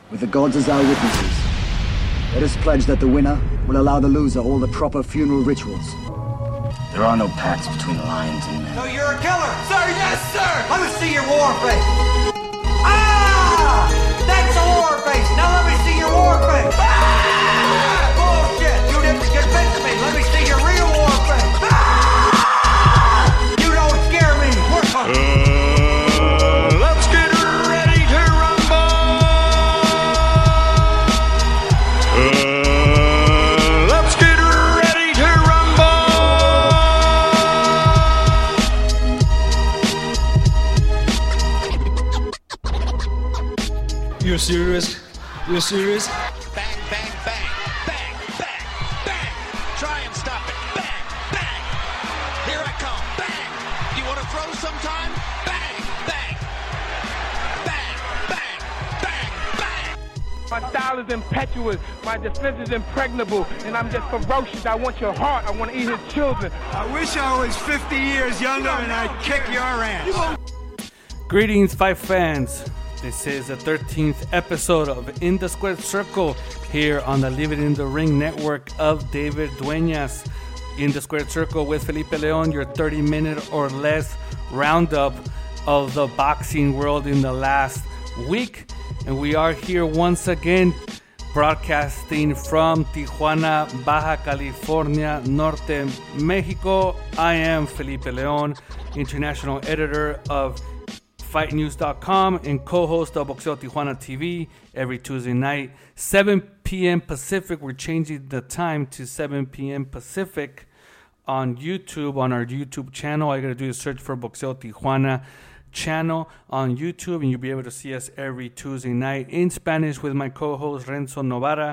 with the gods as our witnesses, let us pledge that the winner will allow the loser all the proper funeral rituals. There are no pacts between lions and men. So you're a killer? Sir, yes, sir! Let me see your war face. Ah! That's a war face! Now let me see your war face! Ah! Bullshit! You didn't convince me! Let me see your real war face! Ah! You don't scare me! Work on it! Let's get ready to rumble! Let's get ready to rumble! You're serious? You're serious? Bang, bang, bang, bang, bang, bang. Try and stop it. Bang, bang. Here I come. Bang. You want to throw sometime? Bang, bang. Bang, bang, bang, bang. My style is impetuous, my defense is impregnable, and I'm just ferocious. I want your heart, I want to eat his children. I wish I was 50 years younger and I'd kick your ass. Greetings, Fight fans. This is the 13th episode of In the Squared Circle here on the Leave It in the Ring network of David Dueñas. In the Squared Circle with Felipe Leon, your 30-minute or less roundup of the boxing world in the last week. And we are here once again broadcasting from Tijuana, Baja California, Norte, Mexico. I am Felipe Leon, international editor of FightNews.com and co-host of Boxeo Tijuana TV every Tuesday night, 7 p.m. Pacific. We're changing the time to 7 p.m. Pacific on YouTube, on our YouTube channel. All you got to do is search for Boxeo Tijuana channel on YouTube, and you'll be able to see us every Tuesday night in Spanish with my co-host Renzo Novara,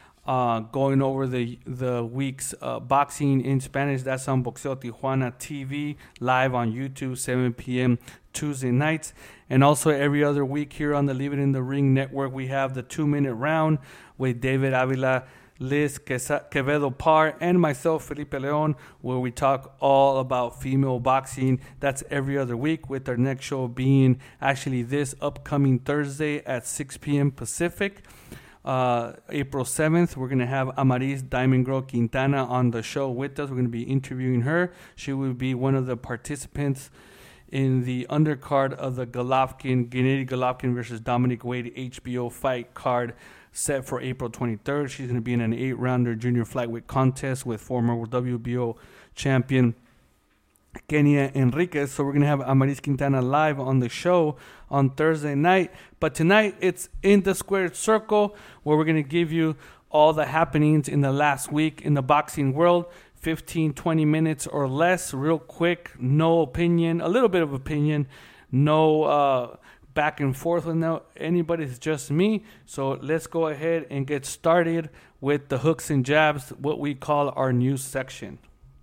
going over the week's boxing in Spanish. That's on Boxeo Tijuana TV, live on YouTube, 7 p.m. Tuesday nights. And also every other week here on the Leave It in the Ring network, we have the 2-minute round with David Avila, Liz Quevedo Parr, and myself, Felipe Leon, where we talk all about female boxing. That's every other week, with our next show being actually this upcoming Thursday at 6 p.m. Pacific. April 7th, we're going to have Amaris Diamond Girl Quintana on the show with us. We're going to be interviewing her. She will be one of the participants in the undercard of the Gennady Golovkin versus Dominic Wade HBO fight card set for April 23rd. She's going to be in an 8-rounder junior flyweight contest with former WBO champion Kenia Enriquez. So we're going to have Amaris Quintana live on the show on Thursday night. But tonight it's In the Squared Circle, where we're going to give you all the happenings in the last week in the boxing world. 15, 20 minutes or less, real quick, no opinion, a little bit of opinion, no back and forth with anybody, it's just me. So let's go ahead and get started with the hooks and jabs, what we call our news section.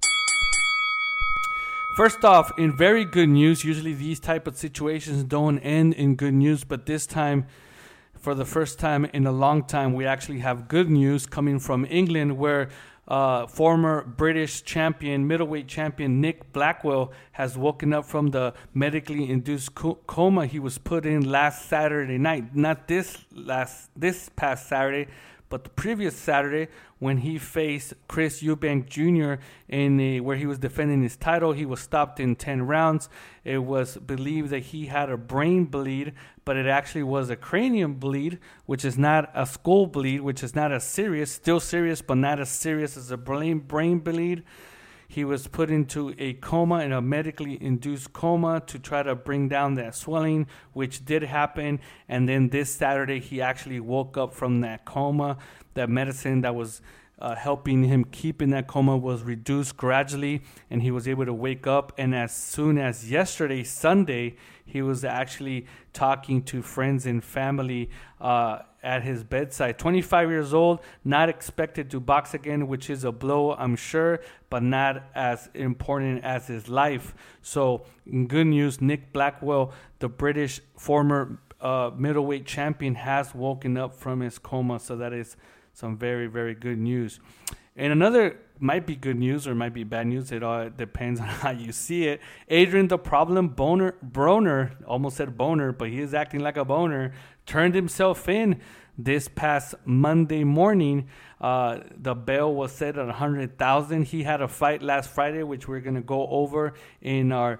First off, in very good news, usually these type of situations don't end in good news, but this time, for the first time in a long time, we actually have good news coming from England, where former British champion, middleweight champion Nick Blackwell has woken up from the medically induced coma he was put in last Saturday night. Not this past Saturday, but the previous Saturday, when he faced Chris Eubank Jr. where he was defending his title. He was stopped in 10 rounds. It was believed that he had a brain bleed, but it actually was a cranium bleed, which is not a skull bleed, which is not as serious, still serious, but not as serious as a brain bleed. He was put into a coma, in a medically induced coma, to try to bring down that swelling, which did happen. And then this Saturday, he actually woke up from that coma. That medicine that was helping him keep in that coma was reduced gradually, and he was able to wake up. And as soon as yesterday, Sunday, he was actually talking to friends and family at his bedside. 25 years old, not expected to box again, which is a blow, I'm sure, but not as important as his life. So, in good news, Nick Blackwell, the British former middleweight champion, has woken up from his coma. So that is some very, very good news. And another might be good news or might be bad news. It all depends on how you see it. Adrian the Problem Broner, almost said boner, but he is acting like a boner, turned himself in this past Monday morning. The bail was set at $100,000. He had a fight last Friday, which we're going to go over in our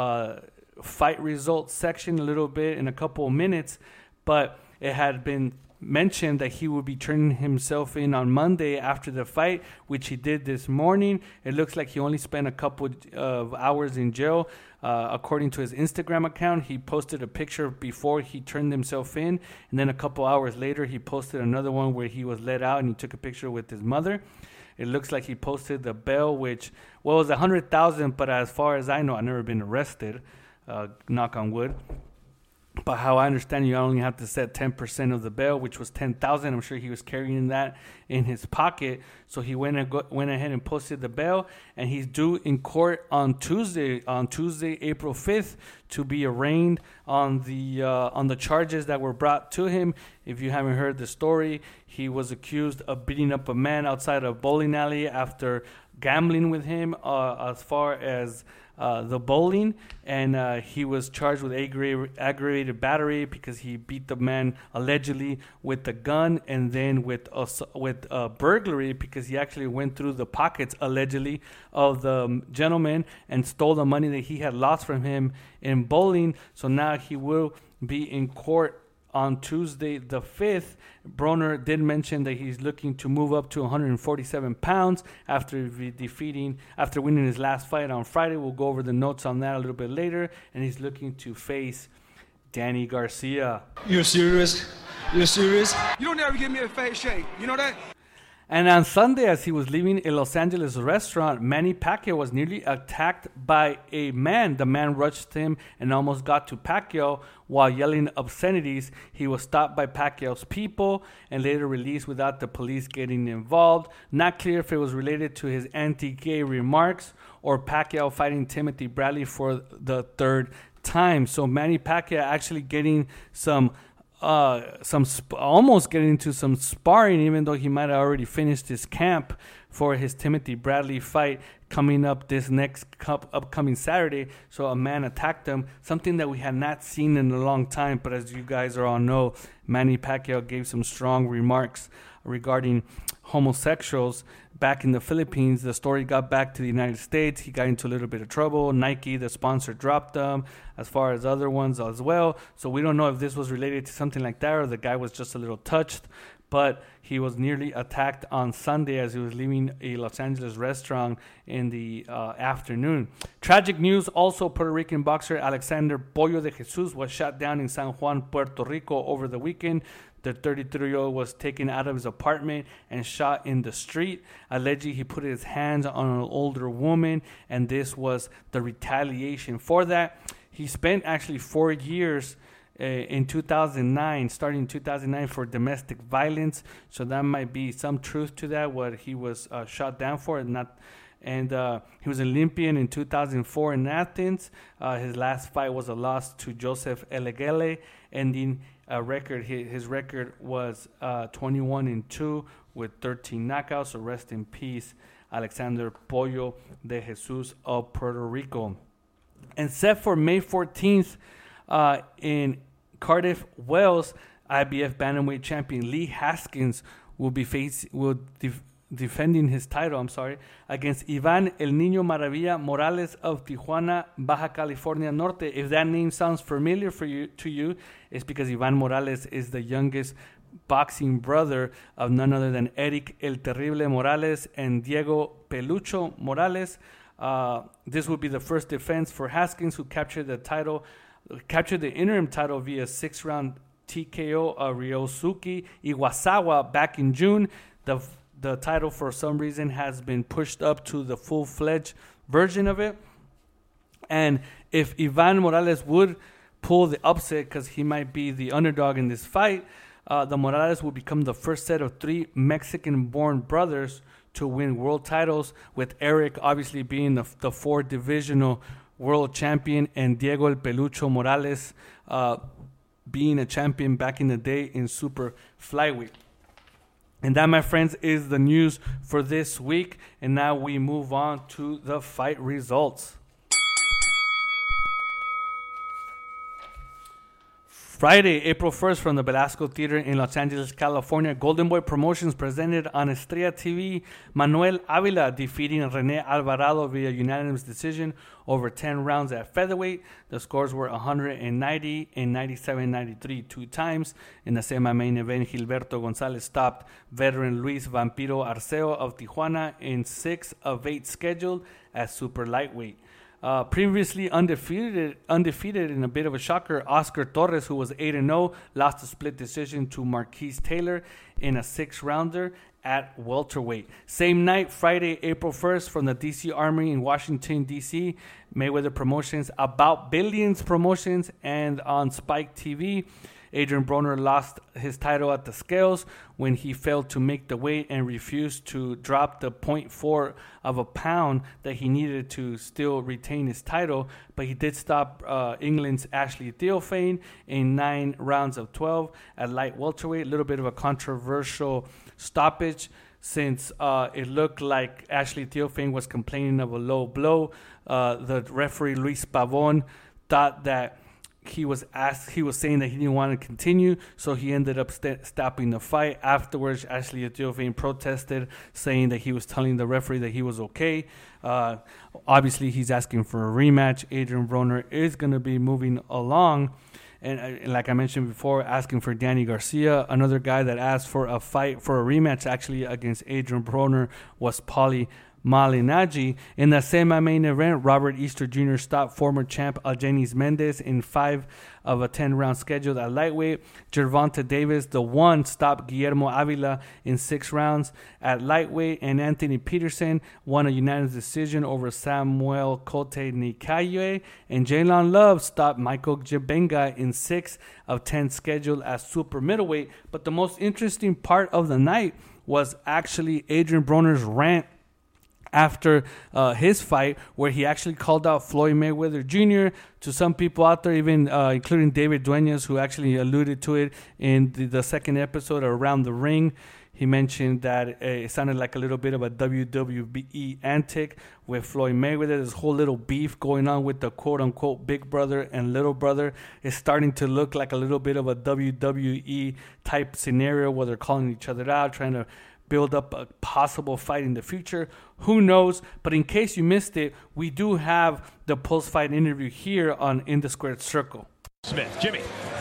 fight results section a little bit in a couple of minutes. But it had been mentioned that he would be turning himself in on Monday after the fight, which he did this morning. It looks like he only spent a couple of hours in jail. According to his Instagram account, he posted a picture before he turned himself in, and then a couple hours later he posted another one where he was let out and he took a picture with his mother. It looks like he posted the bail, which was $100,000, but as far as I know, I've never been arrested, knock on wood. But how I understand, you only have to set 10% of the bail, which was $10,000. I'm sure he was carrying that in his pocket. So he went ahead and posted the bail, and he's due in court on Tuesday, April 5th, to be arraigned on the charges that were brought to him. If you haven't heard the story, he was accused of beating up a man outside a bowling alley after gambling with him as far as the bowling, and he was charged with aggravated battery because he beat the man allegedly with a gun, and then with burglary because he actually went through the pockets allegedly of the gentleman and stole the money that he had lost from him in bowling. So now he will be in court on Tuesday the 5th. Broner did mention that he's looking to move up to 147 pounds after winning his last fight on Friday. We'll go over the notes on that a little bit later. And he's looking to face Danny Garcia. You're serious? You're serious? You don't ever give me a face shake. You know that? And on Sunday, as he was leaving a Los Angeles restaurant, Manny Pacquiao was nearly attacked by a man. The man rushed him and almost got to Pacquiao while yelling obscenities. He was stopped by Pacquiao's people and later released without the police getting involved. Not clear if it was related to his anti-gay remarks or Pacquiao fighting Timothy Bradley for the third time. So Manny Pacquiao actually getting almost getting into some sparring, even though he might have already finished his camp for his Timothy Bradley fight coming up this next upcoming Saturday. So a man attacked him, something that we had not seen in a long time. But as you guys all know, Manny Pacquiao gave some strong remarks regarding homosexuals back in the Philippines. The story got back to the United States. He got into a little bit of trouble. Nike, the sponsor, dropped them, as far as other ones as well. So we don't know if this was related to something like that or the guy was just a little touched. But he was nearly attacked on Sunday as he was leaving a Los Angeles restaurant in the afternoon. Tragic news also, Puerto Rican boxer Alexander Pollo de Jesus was shot down in San Juan, Puerto Rico over the weekend. The 33-year-old was taken out of his apartment and shot in the street. Allegedly, he put his hands on an older woman, and this was the retaliation for that. He spent actually 4 years in 2009, starting in 2009, for domestic violence. So that might be some truth to that, what he was shot down for. He was Olympian in 2004 in Athens. His last fight was a loss to Joseph Elegele, ending a record. His record was 21-2 with 13 knockouts. So rest in peace, Alexander Pollo de Jesus of Puerto Rico. And set for May 14th in Cardiff, Wales, IBF bantamweight champion Lee Haskins will be defending his title, against Ivan El Niño Maravilla Morales of Tijuana, Baja California Norte. If that name sounds familiar to you, it's because Ivan Morales is the youngest boxing brother of none other than Eric El Terrible Morales and Diego Pelucho Morales. This will be the first defense for Haskins, who captured the interim title via 6-round TKO of Ryosuke Iwasawa back in June. The title, for some reason, has been pushed up to the full-fledged version of it. And if Ivan Morales would pull the upset, because he might be the underdog in this fight, the Morales will become the first set of 3 Mexican-born brothers to win world titles, with Eric obviously being the 4-divisional world champion and Diego El Pelucho Morales being a champion back in the day in super flyweight. And that, my friends, is the news for this week. And now we move on to the fight results. Friday, April 1st, from the Velasco Theater in Los Angeles, California, Golden Boy Promotions presented on Estrella TV Manuel Avila defeating Rene Alvarado via unanimous decision over 10 rounds at featherweight. The scores were 190 and 97-93 two times. In the semi-main event, Gilberto Gonzalez stopped veteran Luis Vampiro Arceo of Tijuana in 6 of 8 scheduled at super lightweight. Previously undefeated in a bit of a shocker, Oscar Torres, who was 8-0, lost a split decision to Marquise Taylor in a 6-rounder at welterweight. Same night, Friday, April 1st, from the DC Armory in Washington, D.C., Mayweather Promotions, About Billions Promotions, and on Spike TV, Adrian Broner lost his title at the scales when he failed to make the weight and refused to drop the 0.4 of a pound that he needed to still retain his title. But he did stop England's Ashley Theophane in 9 rounds of 12 at light welterweight. A little bit of a controversial stoppage since it looked like Ashley Theophane was complaining of a low blow. The referee, Luis Pavon, thought that he was saying that he didn't want to continue, so he ended up stopping the fight. Afterwards, Ashley Theophane protested, saying that he was telling the referee that he was okay. Obviously, he's asking for a rematch. Adrian Broner is going to be moving along. And like I mentioned before, asking for Danny Garcia. Another guy that asked for a fight, for a rematch actually against Adrian Broner, was Paulie Malignaggi. In the semi-main event, Robert Easter Jr. stopped former champ Algenis Mendez in 5 of a 10-round schedule at lightweight. Gervonta Davis, the one, stopped Guillermo Avila in 6 rounds at lightweight. And Anthony Peterson won a unanimous decision over Samuel Cote Nikaye. And Jalen Love stopped Michael Jabenga in 6 of 10 scheduled at super middleweight. But the most interesting part of the night was actually Adrian Broner's rant after his fight, where he actually called out Floyd Mayweather Jr. To some people out there, even including David Duenas, who actually alluded to it in the second episode of Around the Ring. He mentioned that it sounded like a little bit of a WWE antic with Floyd Mayweather. This whole little beef going on with the quote-unquote big brother and little brother is starting to look like a little bit of a WWE type scenario where they're calling each other out, trying to build up a possible fight in the future. Who knows? But in case you missed it, we do have the post-fight interview here on In the Squared Circle. Smith, Jimmy.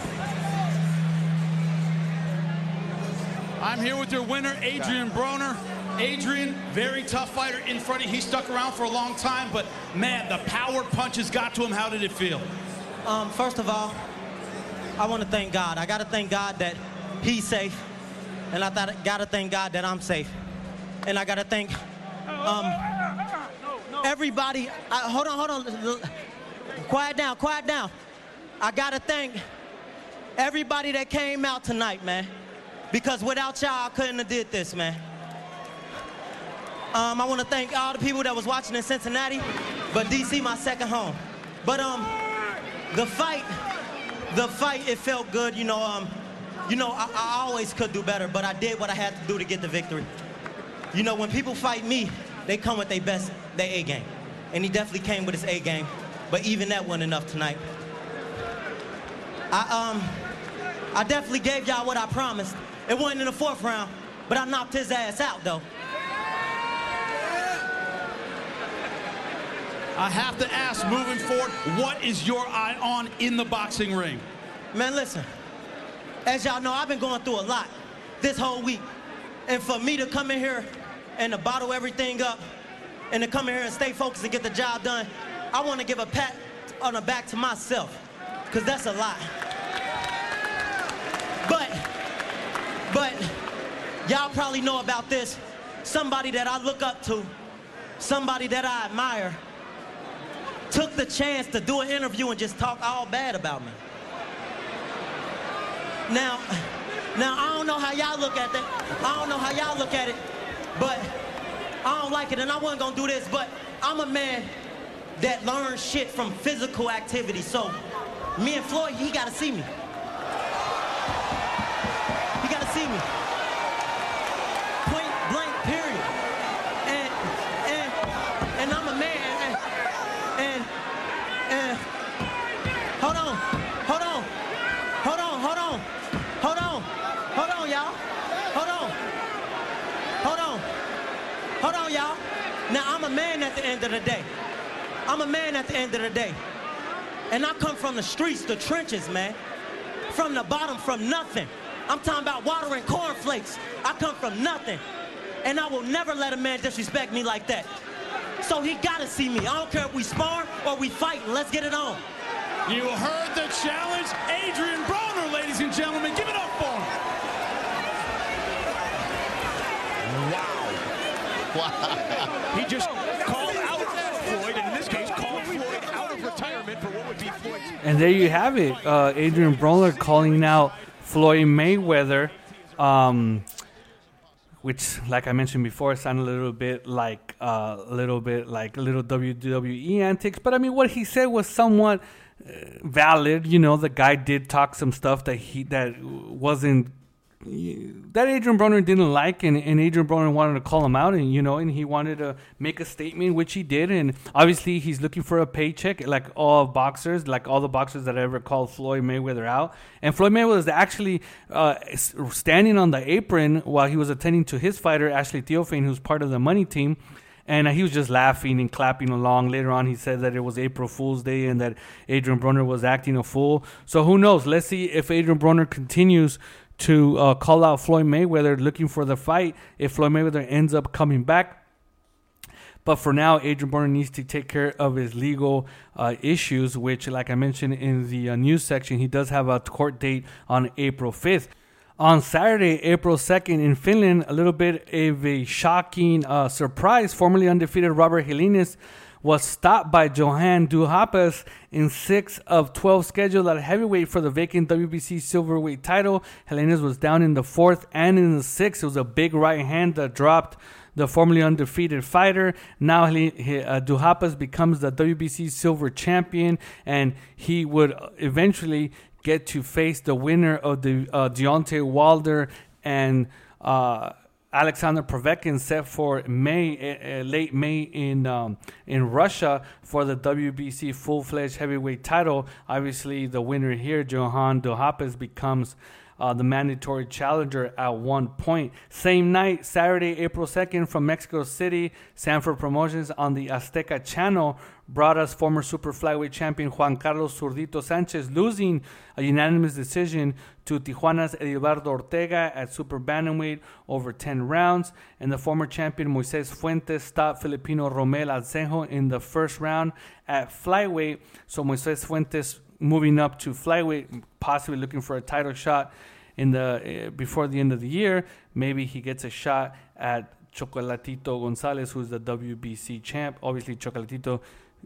I'm here with your winner, Adrian Broner. Adrian, very tough fighter in front of you. He stuck around for a long time, but man, the power punches got to him. How did it feel? First of all, I want to thank God. I got to thank God that he's safe. And I got to thank God that I'm safe. And I got to thank everybody. Hold on. Quiet down. I got to thank everybody that came out tonight, man. Because without y'all, I couldn't have did this, man. I want to thank all the people that was watching in Cincinnati, but D.C. my second home. But the fight, it felt good, I always could do better, but I did what I had to do to get the victory. When people fight me, they come with their A game. And he definitely came with his A game, but even that wasn't enough tonight. I definitely gave y'all what I promised. It wasn't in the 4th round, but I knocked his ass out, though. I have to ask, moving forward, what is your eye on in the boxing ring? Man, listen. As y'all know, I've been going through a lot this whole week. And for me to come in here and to bottle everything up and to come in here and stay focused and get the job done, I want to give a pat on the back to myself, because that's a lot. But y'all probably know about this. Somebody that I look up to, somebody that I admire, took the chance to do an interview and just talk all bad about me. Now, I don't know how y'all look at that. But I don't like it, and I wasn't gonna do this, but I'm a man that learns shit from physical activity. So, me and Floyd, he gotta see me. Hold on, y'all. Now, I'm a man at the end of the day. And I come from the streets, the trenches, man. From the bottom, from nothing. I'm talking about water and cornflakes. I come from nothing. And I will never let a man disrespect me like that. So he gotta see me. I don't care if we spar or we fighting. Let's get it on. You heard the challenge. Adrian Broner, ladies and gentlemen. Give it up for him. Wow. He just called out Floyd, and in this case, called Floyd out of retirement for what would be Floyd's. And there you have it. Adrian Broner calling out Floyd Mayweather, which, like I mentioned before, sounded a little bit like little WWE antics. But I mean, what he said was somewhat valid. You know, the guy did talk some stuff that Adrian Broner didn't like, and Adrian Broner wanted to call him out, and and he wanted to make a statement, which he did. And obviously he's looking for a paycheck, like all boxers, like all the boxers that ever called Floyd Mayweather out. And Floyd Mayweather was actually standing on the apron while he was attending to his fighter Ashley Theophane, who's part of the money team. And he was just laughing and clapping along. Later on, he said that it was April Fool's Day and that Adrian Broner was acting a fool. So who knows? Let's see if Adrian Broner continues to call out Floyd Mayweather looking for the fight, if Floyd Mayweather ends up coming back. But for now, Adrian Broner needs to take care of his legal issues, which, like I mentioned in the news section, he does have a court date on April 5th. On Saturday, April 2nd in Finland, a little bit of a shocking surprise. Formerly undefeated Robert Helenius was stopped by Johann Duhaupas in 6 of 12 scheduled at heavyweight for the vacant WBC silverweight title. Helenius was down in the 4th and in the 6th. It was a big right hand that dropped the formerly undefeated fighter. Now Duhaupas becomes the WBC silver champion, and he would eventually get to face the winner of the Deontay Wilder and Alexander Povetkin, set for late May in Russia for the WBC full-fledged heavyweight title. Obviously, the winner here, Johann Duhaupas, becomes the mandatory challenger at one point. Same night, Saturday, April 2nd, from Mexico City, Sanford Promotions on the Azteca channel brought us former super flyweight champion Juan Carlos Zurdito Sanchez losing a unanimous decision to Tijuana's Eduardo Ortega at super bantamweight over 10 rounds. And the former champion Moises Fuentes stopped Filipino Romel Alcejo in the first round at flyweight. So Moises Fuentes moving up to flyweight, possibly looking for a title shot in the before the end of the year. Maybe he gets a shot at Chocolatito Gonzalez, who's the WBC champ. Obviously, Chocolatito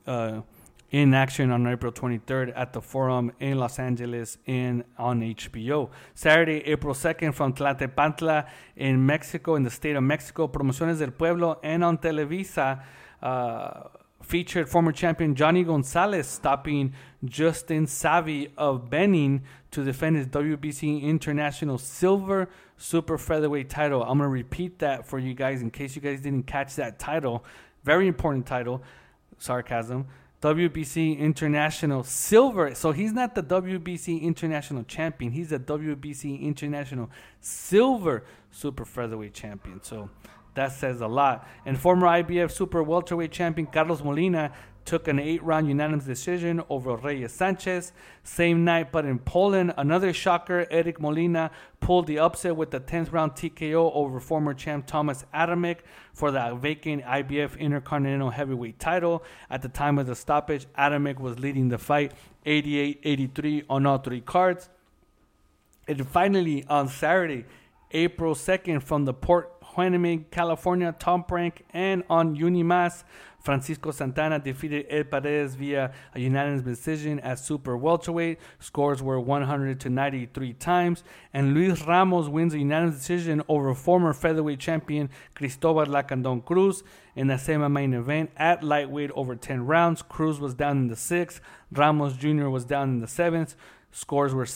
in action on April 23rd at the Forum in Los Angeles on HBO. Saturday, April 2nd, from Tlalnepantla in Mexico, in the state of Mexico, Promociones del Pueblo and on Televisa featured former champion Johnny Gonzalez stopping Justin Savvy of Benin to defend his WBC International Silver Super Featherweight title. I'm going to repeat that for you guys in case you guys didn't catch that title. Very important title. Sarcasm. WBC International Silver. So he's not the WBC International Champion. He's the WBC International Silver Super Featherweight Champion. So that says a lot. And former IBF Super Welterweight Champion Carlos Molina took an 8-round unanimous decision over Reyes Sanchez. Same night, but in Poland, another shocker, Eric Molina pulled the upset with the 10th round TKO over former champ Thomas Adamek for the vacant IBF Intercontinental Heavyweight title. At the time of the stoppage, Adamek was leading the fight 88-83 on all 3 cards. And finally, on Saturday, April 2nd, from the Port Hueneme, California, Top Rank, and on Unimas, Francisco Santana defeated Ed Paredes via a unanimous decision at super welterweight. Scores were 100-93 times. And Luis Ramos wins a unanimous decision over former featherweight champion Cristobal Lacandon Cruz in the semi-main event at lightweight over 10 rounds. Cruz was down in the 6th. Ramos Jr. was down in the 7th. Scores were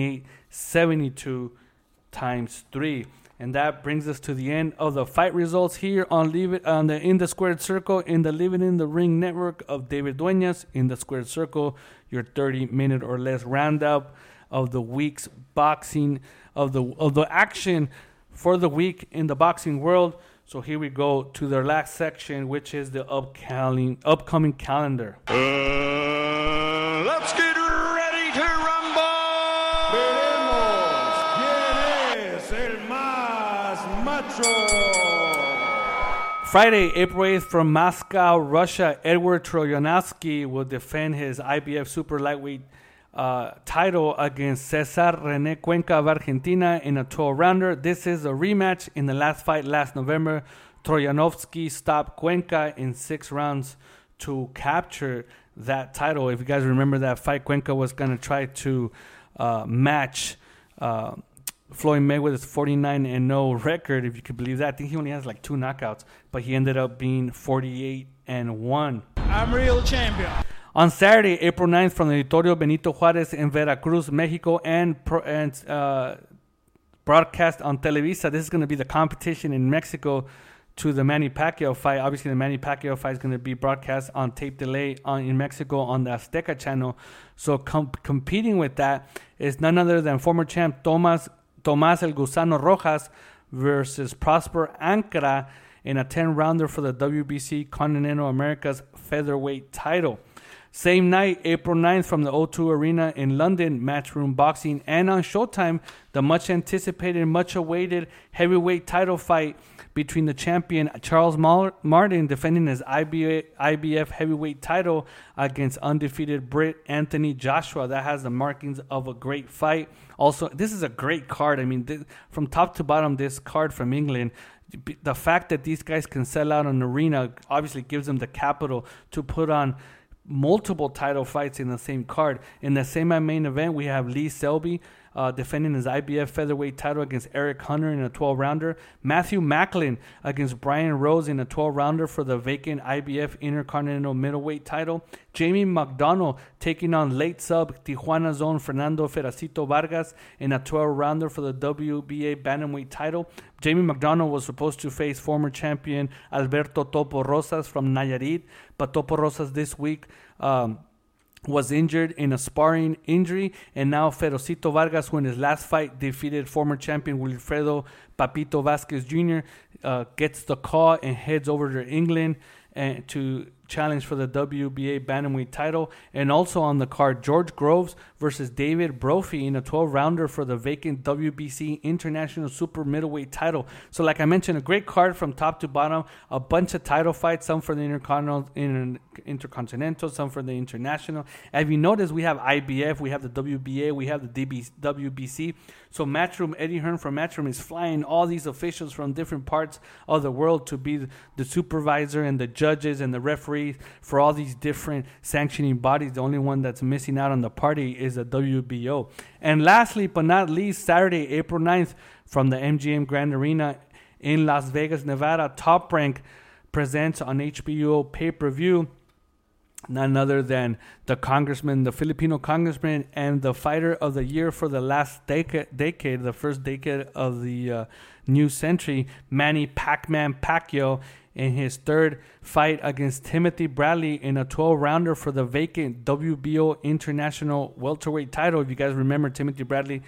78-72 times 3. And that brings us to the end of the fight results here on the In the Squared Circle in the Living in the Ring network of David Dueñas. In the Squared Circle, your 30-minute or less roundup of the week's boxing, of the action for the week in the boxing world. So here we go to their last section, which is the upcoming calendar. Let's get ready to rumble! Veremos quién es el más macho. Friday, April 8th, from Moscow, Russia, Edward Troyanovsky will defend his IBF super lightweight title against Cesar René Cuenca of Argentina in a 12-rounder. This is a rematch in the last fight last November. Troyanovsky stopped Cuenca in 6 rounds to capture that title. If you guys remember that fight, Cuenca was going to try to match Floyd Mayweather's 49-0 record, if you could believe that. I think he only has like 2 knockouts, but he ended up being 48-1. I'm real champion. On Saturday, April 9th, from the Auditorio Benito Juárez in Veracruz, Mexico, and broadcast on Televisa. This is going to be the competition in Mexico to the Manny Pacquiao fight. Obviously, the Manny Pacquiao fight is going to be broadcast on tape delay in Mexico on the Azteca channel. So competing with that is none other than former champ Tomás El Gusano Rojas versus Prosper Ankara in a 10-rounder for the WBC Continental Americas featherweight title. Same night, April 9th, from the O2 Arena in London, Matchroom Boxing, and on Showtime, the much-anticipated, much-awaited heavyweight title fight between the champion Charles Martin defending his IBF heavyweight title against undefeated Brit Anthony Joshua. That has the markings of a great fight. Also, this is a great card. I mean, from top to bottom, this card from England, the fact that these guys can sell out an arena obviously gives them the capital to put on multiple title fights in the same card. In the semi-main event, we have Lee Selby defending his IBF featherweight title against Eric Hunter in a 12-rounder. Matthew Macklin against Brian Rose in a 12-rounder for the vacant IBF Intercontinental middleweight title. Jamie McDonnell taking on late sub Tijuana zone Fernando Feracito Vargas in a 12-rounder for the WBA bantamweight title. Jamie McDonnell was supposed to face former champion Alberto Topo Rosas from Nayarit, but Topo Rosas this week was injured in a sparring injury, and now Ferocito Vargas, who in his last fight defeated former champion Wilfredo Papito Vasquez Jr., gets the call and heads over to England and to challenge for the WBA bantamweight title. And also on the card, George Groves versus David Brophy in a 12-rounder for the vacant WBC International Super Middleweight title. So like I mentioned, a great card from top to bottom, a bunch of title fights, some for the Intercontinental, some for the International. As you notice, we have IBF, we have the WBA, we have the WBC. So Matchroom, Eddie Hearn from Matchroom is flying all these officials from different parts of the world to be the supervisor and the judges and the referees for all these different sanctioning bodies. The only one that's missing out on the party is the WBO. And lastly, but not least, Saturday, April 9th, from the MGM Grand Arena in Las Vegas, Nevada, Top Rank presents on HBO pay-per-view none other than the Filipino congressman and the fighter of the year for the last decade, the first decade of the new century, Manny Pac-Man Pacquiao, in his third fight against Timothy Bradley in a 12-rounder for the vacant WBO International welterweight title. If you guys remember, Timothy Bradley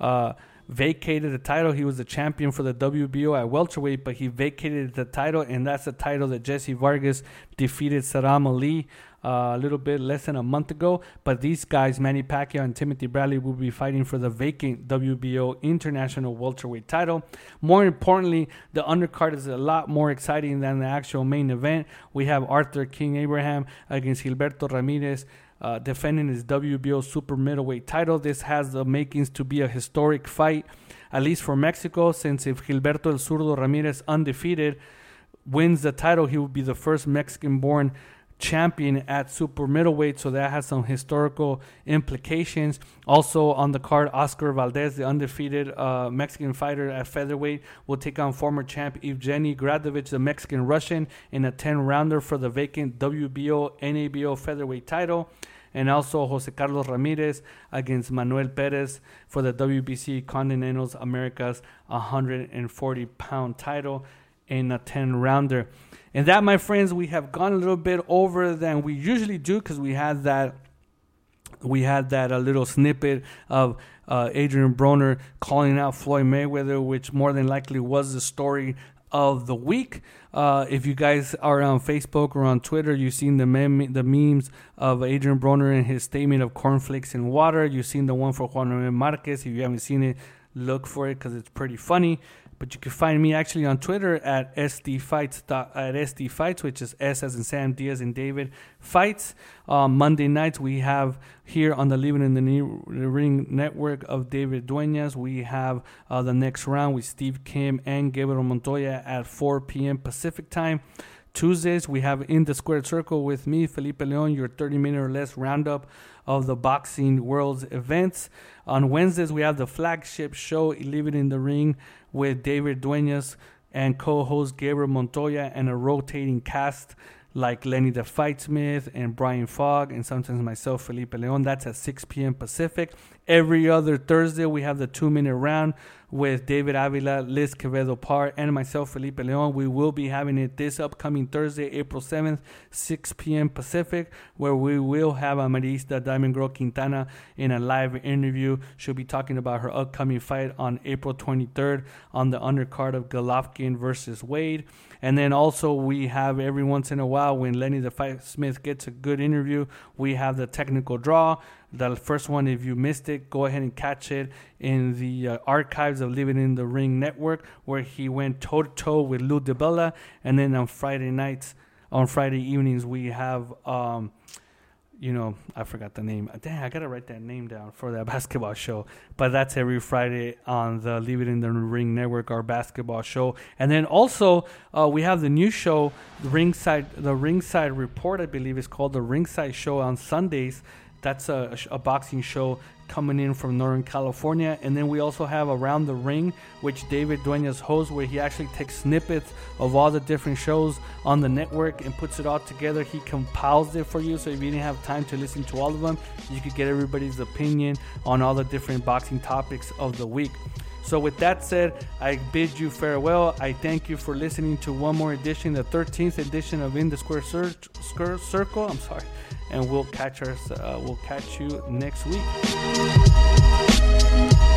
vacated the title. He was the champion for the WBO at welterweight, but he vacated the title, and that's the title that Jesse Vargas defeated Saddam Ali a little bit less than a month ago. But these guys, Manny Pacquiao and Timothy Bradley, will be fighting for the vacant WBO International welterweight title. More importantly, the undercard is a lot more exciting than the actual main event. We have Arthur King Abraham against Gilberto Ramirez, defending his WBO super middleweight title. This has the makings to be a historic fight, at least for Mexico, since if Gilberto El Zurdo Ramirez, undefeated, wins the title, he will be the first Mexican-born champion at super middleweight, so that has some historical implications. Also on the card, Oscar Valdez, the undefeated Mexican fighter at featherweight, will take on former champ Evgeny Gradovich, the Mexican-Russian, in a 10-rounder for the vacant WBO NABO featherweight title. And also Jose Carlos Ramirez against Manuel Perez for the WBC Continental Americas 140-pound title in a 10-rounder. And that, my friends, we have gone a little bit over than we usually do because we had that we had that little snippet of Adrian Broner calling out Floyd Mayweather, which more than likely was the story of the week. If you guys are on Facebook or on Twitter, you've seen the memes of Adrian Broner and his statement of cornflakes and water. You've seen the one for Juan Manuel Marquez. If you haven't seen it, look for it because it's pretty funny. But you can find me actually on Twitter at SDFights, which is S as in Sam, D as in David, Fights. Monday nights we have here on the Living in the Ring network of David Duenas. We have the next round with Steve Kim and Gabriel Montoya at 4 p.m. Pacific time. Tuesdays, we have In the Squared Circle with me, Felipe Leon, your 30-minute or less roundup of the Boxing World's events. On Wednesdays, we have the flagship show, Living in the Ring, with David Duenas and co-host Gabriel Montoya and a rotating cast like Lenny the Fightsmith and Brian Fogg and sometimes myself, Felipe Leon. That's at 6 p.m. Pacific. Every other Thursday, we have the 2-minute round with David Avila, Liz Quevedo-Parr, and myself, Felipe Leon. We will be having it this upcoming Thursday, April 7th, 6 p.m. Pacific, where we will have Amarista Diamond Girl Quintana in a live interview. She'll be talking about her upcoming fight on April 23rd on the undercard of Golovkin versus Wade. And then also we have every once in a while when Lenny the Fightsmith gets a good interview, we have the technical draw. The first one, if you missed it, go ahead and catch it in the archives of Living in the Ring Network, where he went toe-to-toe with Lou DiBella. And then on Friday evenings, we have, I forgot the name. Dang, I got to write that name down for that basketball show. But that's every Friday on the Living in the Ring Network, our basketball show. And then also, we have the new show, the Ringside Report, I believe it's called, the Ringside Show on Sundays. That's a boxing show coming in from Northern California. And then we also have Around the Ring, which David Duenas hosts, where he actually takes snippets of all the different shows on the network and puts it all together. He compiles it for you, so if you didn't have time to listen to all of them, you could get everybody's opinion on all the different boxing topics of the week. So with that said, I bid you farewell. I thank you for listening to one more edition, the 13th edition of In the Square Circle. And we'll catch you next week.